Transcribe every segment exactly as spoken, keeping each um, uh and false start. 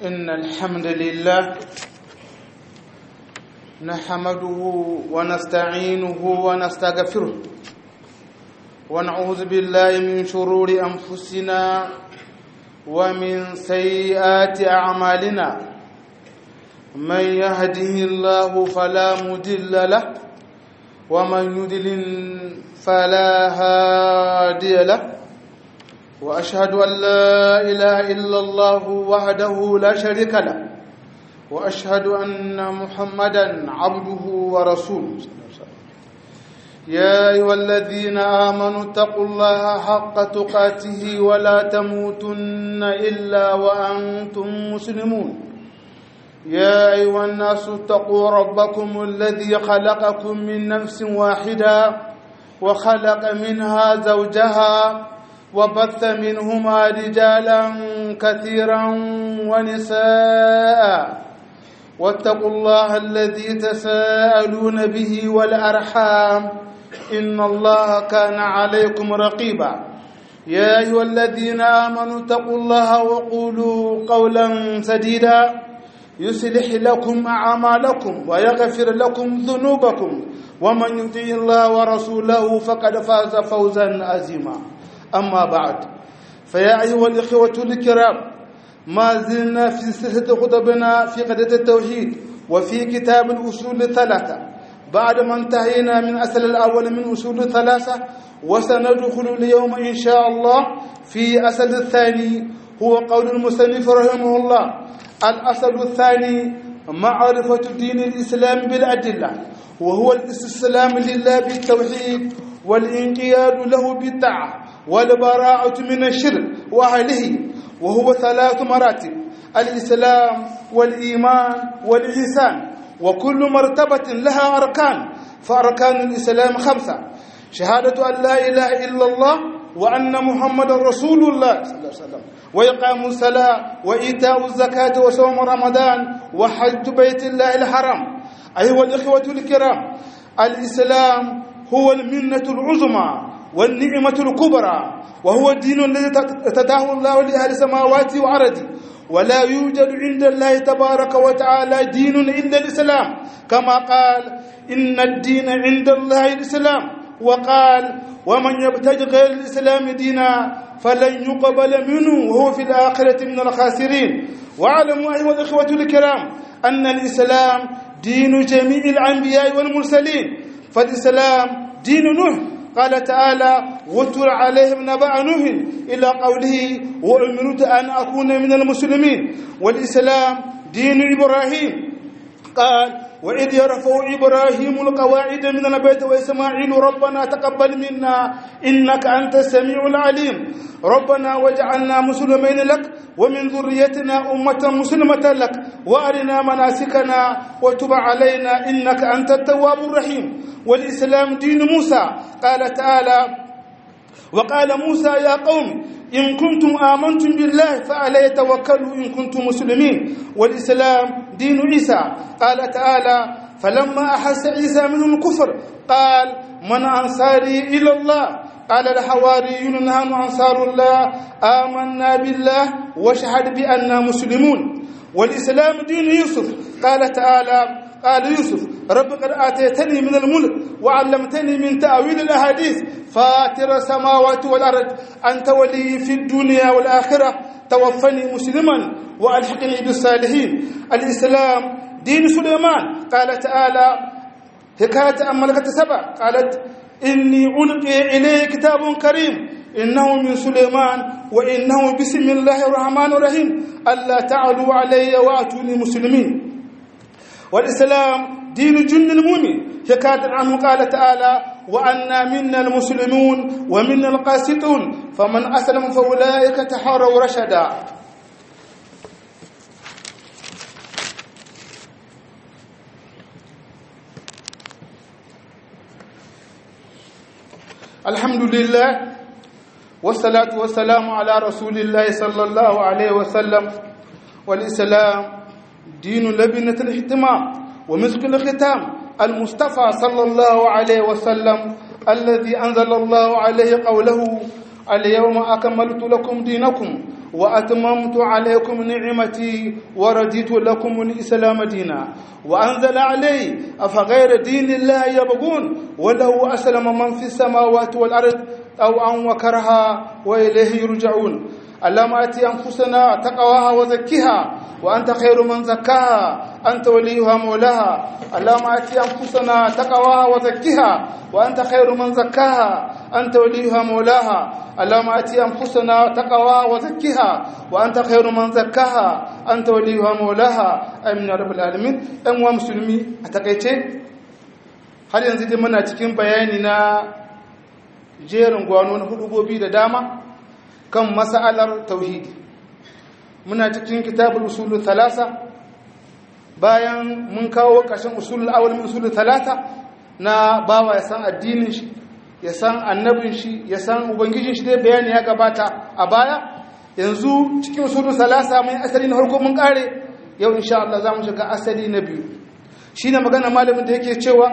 إن الحمد لله نحمده ونستعينه ونستغفره ونعوذ بالله من شرور أنفسنا ومن سيئات أعمالنا من يهده الله فلا مضل له ومن يضلل فلا هادي له وأشهد أن لا إله إلا الله وحده لا شريك له وأشهد أن محمدا عبده ورسوله يا أيها الذين آمنوا اتقوا الله حق تقاته ولا تموتن إلا وأنتم مسلمون يا أيها الناس اتقوا ربكم الذي خلقكم من نفس واحدة وخلق منها زوجها وبث منهما رجالا كثيرا ونساء واتقوا الله الذي تساءلون به والأرحام إن الله كان عليكم رقيبا يا أيها الذين آمنوا اتقوا الله وقولوا قولا سديدا يصلح لكم أعمالكم ويغفر لكم ذنوبكم ومن يطع الله ورسوله فقد فاز فوزا عظيما أما بعد فيا أيها الإخوة الكرام ما زلنا في سلسلة خطبنا في قضية التوحيد وفي كتاب الأصول الثلاثة بعد ما انتهينا من أصل الأول من أصول الثلاثة وسندخل اليوم إن شاء الله في أصل الثاني هو قول المصنف رحمه الله. الأصل الثاني معرفة دين الإسلام بالأدلة وهو الاستسلام لله بالتوحيد والانقياد له بالطاعة والبراءة من الشرك وأهله وهو ثلاث مراتب: الإسلام والإيمان والإحسان وكل مرتبة لها أركان فأركان الإسلام خمسة: شهادة أن لا إله إلا الله وأن محمد رسول الله صلى الله عليه وسلم وإقام الصلاة وإيتاء الزكاة وصوم رمضان وحج بيت الله الحرام. أيها الإخوة الكرام، الإسلام هو المنة العظمى والنعمة الكبرى وهو الدين الذي ارتضاه الله لأهل السماوات والأرض ولا يوجد عند الله تبارك وتعالى دين إلا الإسلام كما قال إن الدين عند الله الإسلام وقال ومن يبتغي غير الإسلام دينا فلن يقبل منه وهو في الآخرة من الخاسرين. واعلموا أيها الإخوة الكرام أن الإسلام دين جميع الأنبياء والمرسلين فالإسلام دين نوح قال تعالى واتل عليهم نبأ نوح إلى قوله وأمرت أن أكون من المسلمين. والإسلام دين إبراهيم قال وإذ يرفع إبراهيم القواعد من البيت وإسماعيل ربنا تقبل منا إنك أنت السميع العليم ربنا واجعلنا مسلمين لك ومن ذريتنا أمة مسلمة لك وأرنا مناسكنا وتب علينا إنك أنت التواب الرحيم. والإسلام دين موسى قال تعالى وقال موسى يا قوم إن كنتم آمنتم بالله فعليه توكلوا إن كنتم مسلمين. والإسلام دين عيسى قال تعالى فلما أحس عيسى منهم الكفر قال من أنصاري إلى الله قال الحواريون نحن أنصار الله آمنا بالله واشهد بأننا مسلمون. والإسلام دين يوسف قال تعالى قال يوسف رب قد آتيتني من الملك وعلمتني من تأويل الأحاديث فاطر السماوات والأرض أنت ولي في الدنيا والآخرة توفني مسلما وألحقني بالصالحين. الإسلام دين سليمان قال تعالى حكاية عن ملكة سبع قالت إني ألقي إليه كتاب كريم إنه من سليمان وإنه بسم الله الرحمن الرحيم ألا تعلوا علي وأتوني مسلمين. والإسلام دين جند المؤمن حكاية عنه قال تعالى وأنا منا المسلمون ومنا القاسطون فمن أسلم فأولئك تحروا رشدا. الحمد لله والصلاة والسلام على رسول الله صلى الله عليه وسلم. والإسلام دين لبنة الاهتمام ومسك الختام المصطفى صلى الله عليه وسلم الذي أنزل الله عليه قوله اليوم أكملت لكم دينكم وأتممت عليكم نعمتي ورديت لكم الإسلام دينا وأنزل عليه أفغير دين الله يبغون وله أسلم من في السماوات والأرض أو أن وكرها وإليه يرجعون اللهم آت أنفسنا تقواها وزكها وأنت خير من زكاها أنت وليها مولاها اللهم آت أنفسنا تقواها وزكها وأنت خير من زكاها أنت وليها مولاها اللهم آت أنفسنا تقواها وزكها وأنت خير من زكاها أنت وليها مولاها آمين يا رب العالمين أموا مسلمي أتقيتي هل ينزل منا cikin bayani na jerin gwano na hudubobi da dama kan mas'alar tauhidi muna cikin kitabul usul thalatha bayan mun kawo kashin usul awal min usul thalatha na bawa ya san addinin shi ya san annabin shi ya san ubangijin shi dai bayani ya gabata a baya yanzu cikin usul thalatha mai asali na farko mun kare yau insha Allah zamu shiga asali na biyu shine magana malamin da yake cewa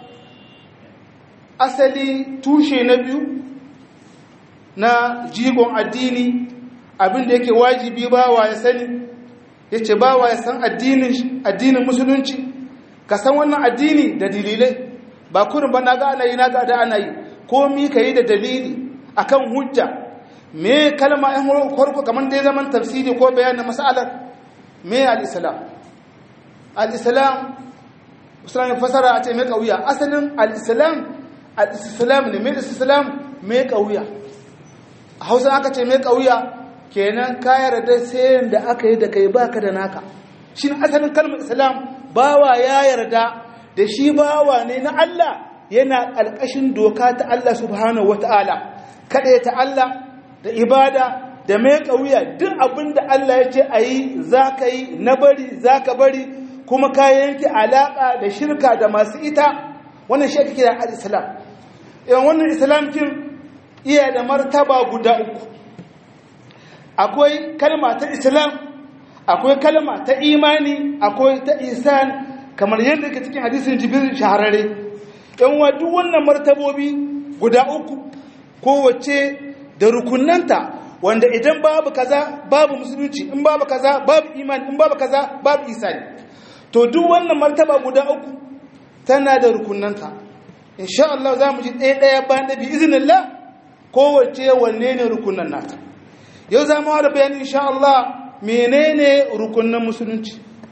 asali tushe na biyu na jigon addini abinda yake wajibi bawa ya sani yace bawa ya san addinin addinin musulunci ka san wannan addini da dalilai ba kurin ba naga ana yi naga da ana yi komi kai da dalili akan hujja me kalma ɗin farko kaman dai zaman tafsiri ko bayanin mas'alar me al-islam al-islam usulun fasara a ce me kauya asalin al-islam al-islam ne me islam me kauya a hausa aka ce mai kauya kenan ka yarda sai da aka yi da kai baka da naka shi asalin kalmar islam bawa ya yarda da shi bawa ne na Allah yana alƙashin doka ta Allah subhanahu wataala kada ta Allah da ibada da mai kauya duk abinda Allah ya ce ayi zaka yi na bari zaka bari kuma ka yanke alaka da shirka da masu ita wannan shi ake kira al-islam yan wannan islam kin iya da martaba guda uku akwai kalma ta islam akwai kalma ta imani akwai ta ihsan kamar yadda ke cikin hadisin jibril shahararre yan wa duk wannan martabobi guda uku kowace da rukunanta wanda idan babu kaza babu musulunci in babu kaza babu imani in babu kaza babu ihsani to duk wannan martaba guda uku tana da rukunanta insha Allah zamu ji ɗaya ɗaya bayan da bi iznillah kowace wanne ne rukunan nata yau za mu haɗa bayani insha Allah menene rukunan musulunci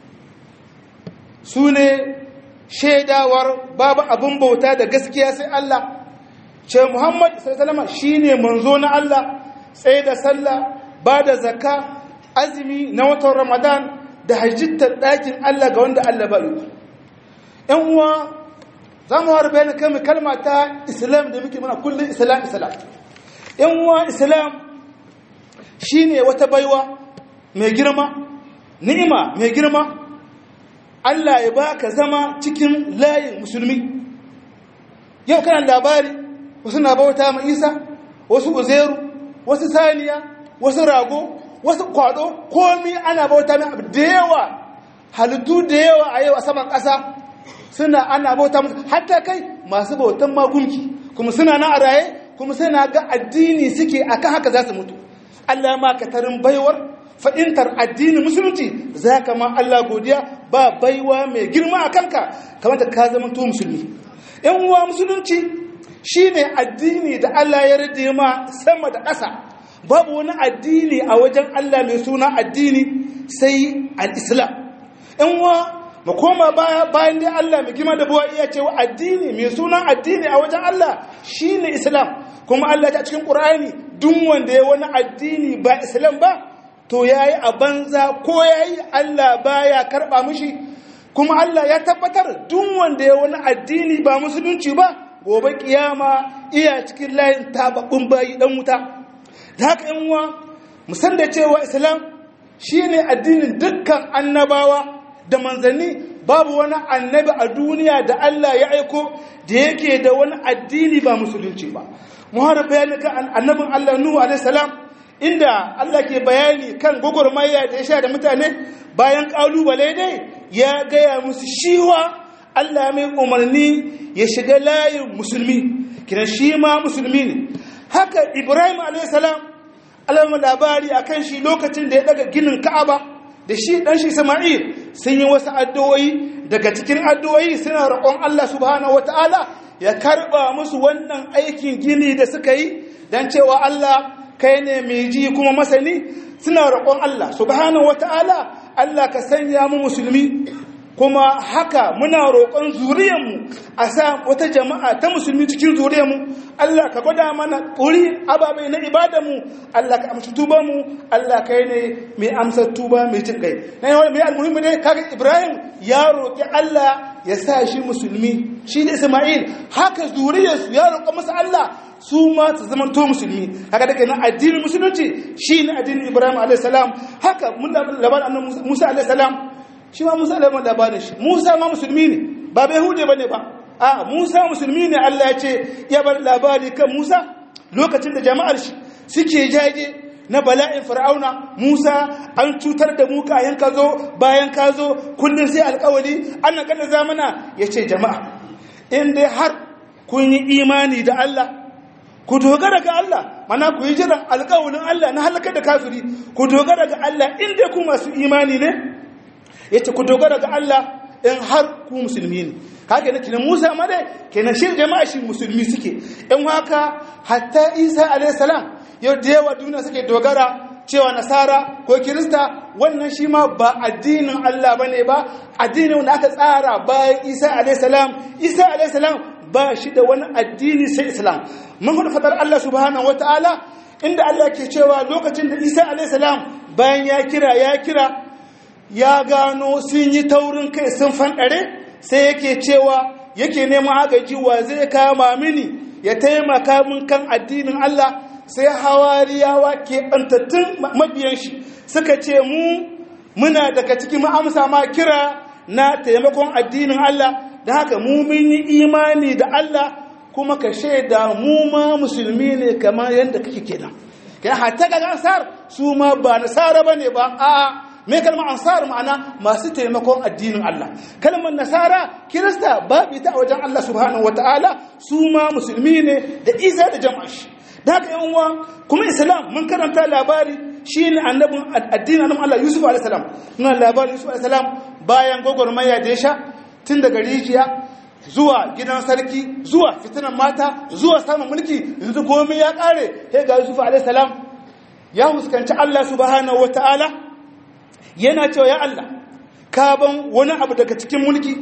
su ne shaidawar babu abin bauta da gaskiya sai Allah ce Muhammad sallallahu alaihi wasallam shine manzo na Allah tsaye da sallah ba da zakka azumi na watan Ramadan da hajjittar ɗakin Allah ga wanda Allah ba yi ɗan uwa za mu haɗa bayani kan kalma ta islam da muke mana kullum islam islam ‘yan uwa islam shi ne wata baiwa mai girma ni'ima mai girma Allah ya ba ka zama cikin layin musulmi yau kana labari wasu na bauta ma isa wasu uzeru wasu saniya wasu rago wasu kwado komi ana bauta mai abu da yawa halittu da yawa a yau a saman ƙasa suna ana bauta musu hatta kai masu bautan magunki kuma suna na a raye kuma sai na ga addini suke akan haka za su mutu Allah ma ka tarin baiwar fa'intar addini musulunci za ka ma Allah godiya ba baiwa mai girma a kanka kamata ka zama to musulmi yan uwa musulunci shine addini da Allah ya rade ma sama da ƙasa babu wani addini a wajen Allah mai suna addini sai al-islam yan uwa mu koma baya bayan dai Allah mai girma da buwa iya cewa addini mai suna addini a wajen Allah shine islam kuma Allah ta cikin Qur'ani duk wanda ya wani addini ba islam ba to yayi a banza ko yayi Allah baya karba mishi kuma Allah ya tabbatar duk wanda ya wani addini ba musulunci ba gobe kiyama iya cikin layin tababbun bayi dan wuta da haka yan uwa mu san da cewa islam shine addinin dukkan annabawa da manzanni babu wani annabi a duniya da Allah ya aiko da yake da wani addini ba musulunci ba mu har bayani kan annabin Allah Nuhu alaihi salam inda Allah ke bayani kan gogormaya da ya sha da mutane bayan kalubale dai ya gaya musu shiwa Allah mai umarni ya shiga layin musulmi kiran shi ma musulmi ne haka Ibrahim alaihi salam Allah mu labari akan shi lokacin da ya daga ginin Ka'aba da shi dan shi Isma'il sun yi wasu addu'o'i, daga cikin addu'o'i suna roƙon Allah subhanahu wataala ya karba musu wannan aikin gini da suka yi, dan cewa Allah kai ne mai ji kuma masani. Suna roƙon Allah subhanahu wataala, Allah ka sanya mu musulmi, kuma haka muna roƙon zuriyarmu a sa wata jama'a ta musulmi cikin zuriyarmu. Allah ka gwada mana ƙuri ababai na ibadarmu, Allah ka amsa tubanmu, Allah kai ne mai amsa tuba mai jin kai. Na yawan mai almuhimmi ne, kaga Ibrahim ya roƙi Allah ya sa shi musulmi, shi ne Isma'il, haka zuriyarsu ya roƙa masa Allah su ma su zama to musulmi. Haka da kenan addinin musulunci shi ne addinin Ibrahim alayhi salam. Haka mun labarin annabi Musa alayhi salam, shi ma Musa alayhi labarin shi, Musa ma musulmi ne, ba bai hude bane ba, a Musa musulmi ne. Allah ya ce ya bar labari kan Musa lokacin da jama'ar shi suke jaje na bala'in Fir'auna. Musa, an cutar da mu kayan ka zo, bayan ka zo kullun sai alƙawari, ana kada zamana. Yace jama'a, in dai har kun yi imani da Allah, ku dogara ga Allah, mana ku yi jiran alƙawarin Allah na halakar da kafiri, ku dogara ga Allah in dai ku masu imani ne. Yace ku dogara ga Allah in har ku musulmi ne. Haka ne kenan Musa ma dai kenan shi jama'a shi musulmi suke. In haka hatta Isa alayhi salam yau da yawa duniya suke dogara cewa Nasara ko Kirista, wannan shi ma ba addinin Allah bane ba, addinin wanda aka tsara bayan Isa alayhi salam. Isa alayhi salam ba shi da wani addini sai Islam. Mun hudu fadar Allah subhanahu wataala inda Allah ke cewa lokacin da Isa alayhi salam bayan ya kira ya kira ya gano sun yi taurin kai sun fanɗare, sai yake cewa yake neman agaji wa zai kama mini ya taimaka min kan addinin Allah. Sai hawariyawa ke ɓantattun mabiyan shi suka ce mu muna daga cikin ma'amsa ma kira na taimakon addinin Allah, da haka mu mun yi imani da Allah, kuma ka shaida mu ma musulmi ne kamar yadda kake kenan. Kai hatta ga ansar su ma ba nasara bane ba, a'a me kalmar ansar ma'ana masu taimakon addinin Allah. Kalmar nasara kirista babu ita a wajen Allah subhanahu wataala, su ma musulmi ne da Isa da jama'a shi. Da haka yan uwa, kuma Islam mun karanta labari shine annabin addinin annabi Allah Yusuf alaihi salam. Muna labarin Yusuf alaihi salam bayan gogormaya da ya sha tun daga rijiya zuwa gidan sarki, zuwa fitinan mata, zuwa samun mulki, yanzu komai ya kare. Sai ga Yusuf alaihi salam ya huskanci Allah subhanahu wataala, yana cewa ya Allah, ka ban wani abu daga cikin mulki,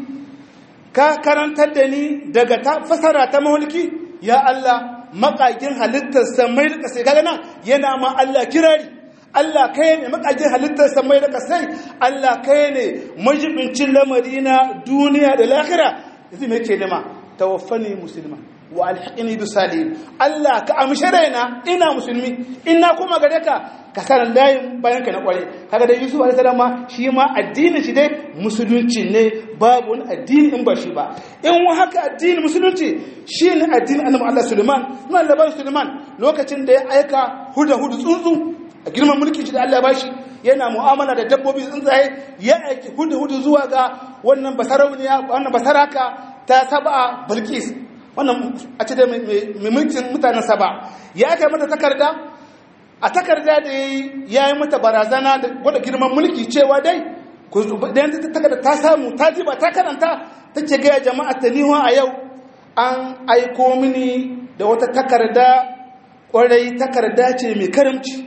ka karantar da ni daga ta fasara ta mulki. Ya Allah, makagin halittar samai da kasai, kaga nan yana ma Allah kirari. Allah kai ne makagin halittar samai da kasai, Allah kai ne majibincin lamari na duniya da lahira. Yanzu me yake nema? Tawaffani musulman wa alhiqni bis salihin. Allah ka amshi raina ina musulmi, ina kuma gare ka ka san layin bayan ka na kware. Kaga da Yusuf alaihi salam ma shi ma addinin shi dai musulunci ne, babu wani addini in ba shi ba. In wa haka addinin musulunci shine addinin annabi Allah Sulaiman. Mun labarin Sulaiman lokacin da ya aika huda hudu tsuntsu a girman mulkin shi da Allah ya bashi, yana mu'amala da dabbobi tsuntsaye, ya aiki hudu hudu zuwa ga wannan basarauniya, wannan basaraka ta Saba Bilqis, wannan a ce da mai mulkin mutanen Saba. Ya aka mata takarda, a takarda da ya yi mata barazana da gwada girman mulki cewa dai da takarda ta samu ta ji ba ta karanta, ta ce gaya jama'a ta niwa a yau an aiko mini da wata takarda, kwarai takarda ce mai karamci,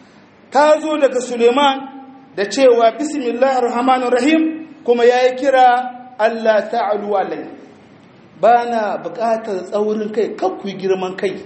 ta zo daga Suleiman da cewa bismillahir rahmanir rahim, kuma yayi kira Allah ta'alu alai, bana buƙatar tsaurin kai, kan ku girman kai,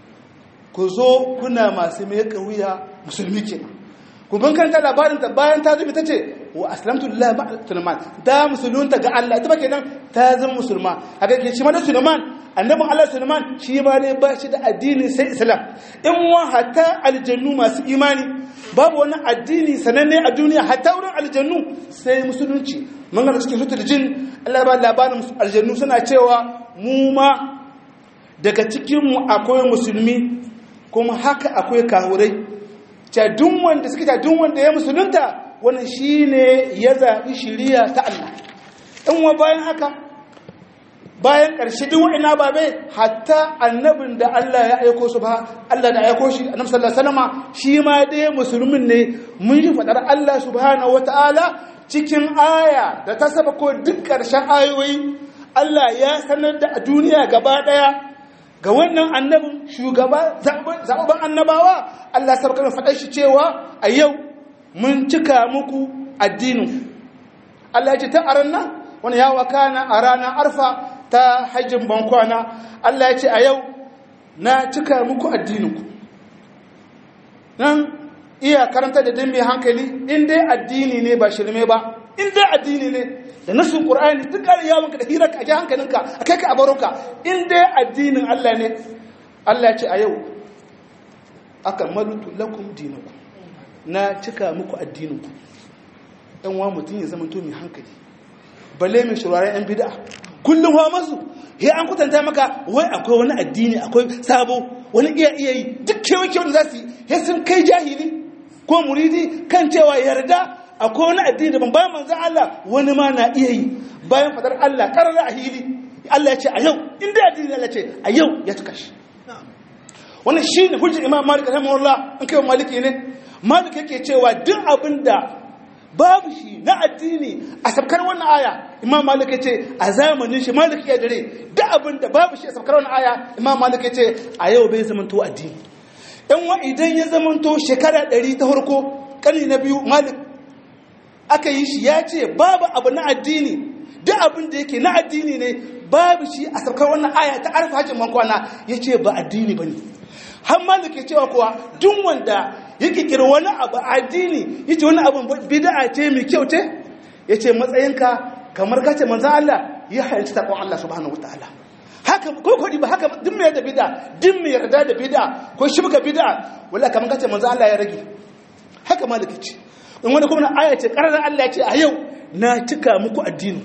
ku zo kuna masu mai wuya musulmi kenan. Ku bin kanta labarin ta bayan ta zubi tace wa aslamtu lillahi ma Sulaiman, da musulunta ga Allah, ita ba kenan ta zama musulma. Haka ke shi ma da Sulaiman, annabin Allah Sulaiman shi ma ne ba shi da addini sai Islam. In wa hatta aljannu masu imani babu wani addini sananne a duniya hatta wurin aljannu sai musulunci. Mun ga cikin sutul jin Allah ba labarin aljannu suna cewa mu ma daga cikin mu akwai musulmi, kuma haka akwai kahurai. Ta duk wanda suke ta duk wanda ya musulunta wannan shine ya zabi shiriya ta Allah. In wa bayan haka bayan ƙarshe duk wa'ina babe hatta annabin da Allah ya aiko su ba Allah da aiko shi annabi sallallahu alaihi wasallam shi ma dai musulmin ne mun ji fadar Allah subhanahu wataala cikin aya da ta saba ko duk ƙarshen ayoyi Allah ya sanar da duniya gaba daya ga wannan annabin shugaba zaɓaɓɓen annabawa Allah sabakar faɗar shi cewa a yau mun cika muku addinin Allah ya ce ta aran nan wani ya wakana a ranar arfa ta hajjin bankwana Allah ya ce a yau na cika muku addininku nan iya karanta da dimmi hankali in dai addini ne ba shirme ba in dai addini ne da nasun ƙur'ani duk ƙarin yawonka da hirarka a ji hankalinka a kai ka a baroka in dai addinin Allah ne Allah ya ce a yau aka malutu lakum dinakum na cika muku addininku ɗan wa mutum ya zama to mai hankali balle mai shiraren yan bid'a kullum wa masu ya an kutanta maka wai akwai wani addini akwai sabo wani iya iya yi duk kewa-kewa da za su yi ya sun kai jahili ko muridi kan cewa yarda akwai wani addini da ban bayan manzan Allah wani ma na iya yi bayan fadar Allah karara a hili Allah ya ce a yau inda addini Allah ce a yau ya cika shi wannan shi ne hujjar imam malik rahimahullah in kai maliki ne malik yake cewa duk abin da babu shi na addini a sabkar wannan aya imam malik yace a zamanin shi malik ya dare duk abin da babu shi a sabkar wannan aya imam malik yace a yau bai zamanto addini dan wa idan ya zamanto shekara ɗari ta farko kani na biyu malik aka yi shi ya ce babu abu na addini duk abin da yake na addini ne babu shi a sabkar wannan aya ta arfa hajjin mankwana yace ba addini bane har malik ya cewa kuwa duk wanda yake kira wani abu addini yace wani abu bid'a ce mai kyau ce yace matsayinka kamar kace manzon Allah ya halarci takon Allah subhanahu wataala haka ko kodi ba haka duk mai da bid'a duk mai yarda da bid'a ko shibka bid'a wallahi kamar kace manzon Allah ya rage haka malik ce in wani kuma aya ce karar Allah ya ce a yau na cika muku addini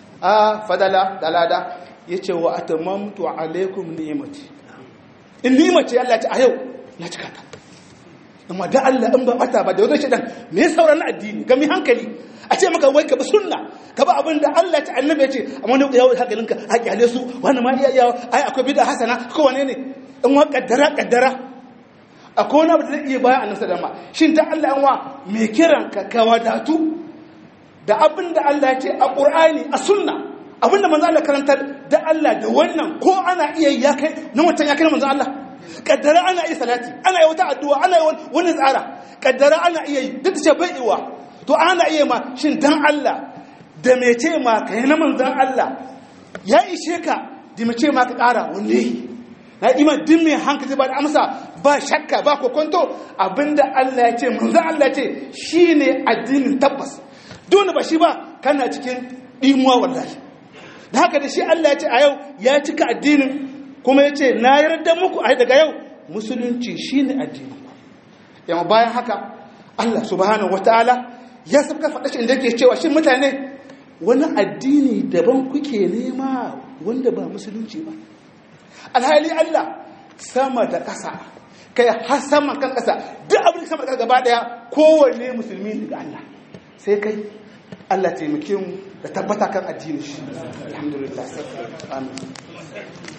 a fadala dalada yace wa atamamtu alaikum ni'mati in ni'mati Allah ya ce a yau na cika ta amma da Allah in ba bata ba da wani shedan me ya sauran addini ga mi hankali a ce maka wai ka bi sunna ka ba abin da Allah ta annabi ya ce amma ne yawo hankalinka a kyale su wani ma iya yawo ai akwai bid'a hasana ko wane ne in wa kaddara kaddara akwai wani abu da zai iya baya annabi sallama shin ta Allah an wa me kiran ka ka wadatu da abin da Allah ya ce a Qur'ani a sunna abin da manzo Allah karantar da Allah da wannan ko ana iya ya kai na mutan ya kai manzo Allah kaddara ana iya salati ana yi wata addu'a ana yi wani tsara kaddara ana iya yi duk ce bai iwa to ana iya ma shin dan Allah da me ce ma kai na manzon Allah ya ishe ka da me ce ma ka ƙara wanne na ima din mai hankali ba da amsa ba shakka ba kokonto abinda Allah ya ce manzon Allah ya ce shine addinin tabbas dole ba shi ba kana cikin dimuwa wallahi da haka da shi Allah ya ce a yau ya cika addinin kuma ya ce na yarda muku a daga yau musulunci shi ne addini yamma bayan haka Allah subhanahu wata'ala ya sabka faɗa shi inda yake cewa shi mutane wani addini daban kuke nema wanda ba musulunci ba alhali Allah sama da ƙasa kai har sama kan ƙasa duk abin da sama da gaba ɗaya kowanne musulmi ne ga Allah sai kai Allah taimake mu da tabbata kan addini shi alhamdulillah amin